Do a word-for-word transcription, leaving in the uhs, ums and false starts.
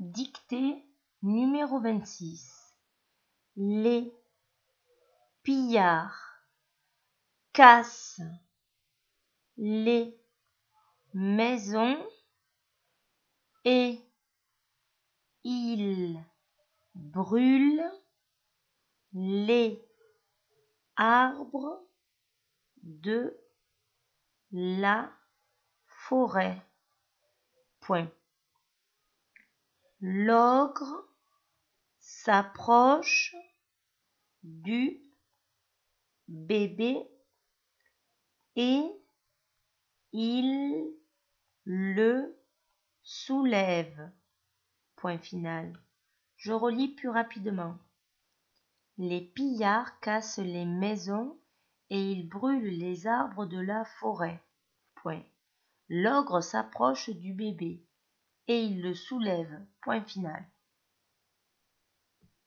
Dictée numéro vingt-six. Les pillards cassent les maisons et ils brûlent les arbres de la forêt. Point. L'ogre s'approche du bébé et il le soulève. Point final. Je relis plus rapidement. Les pillards cassent les maisons et ils brûlent les arbres de la forêt. Point. L'ogre s'approche du bébé et il le soulève. Point final.